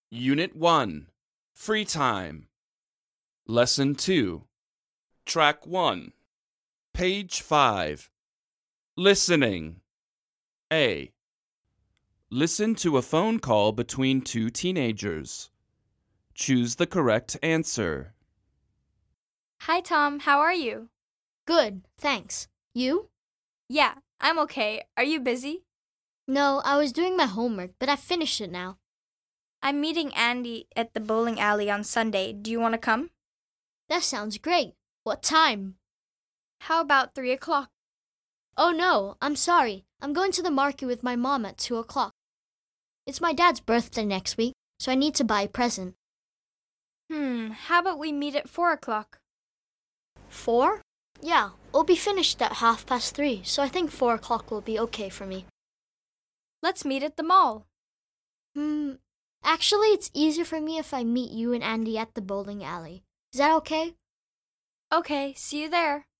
Unit 1, Free Time. Lesson 2, Track 1, Page 5. Listening. A. Listen to a phone call between two teenagers. Choose the correct answer. Hi, Tom. How are you? Good, thanks. You? Yeah, I'm okay. Are you busy? No, I was doing my homework, but I finished it now. I'm meeting Andy at the bowling alley on Sunday. Do you want to come? That sounds great. What time? How about 3 o'clock? Oh no, I'm sorry. I'm going to the market with my mom at 2 o'clock. It's my dad's birthday next week, so I need to buy a present. How about we meet at 4 o'clock? 4? Yeah, we'll be finished at 3:30, so I think 4 o'clock will be okay for me. Let's meet at the mall. Actually, it's easier for me if I meet you and Andy at the bowling alley. Is that okay? Okay, see you there.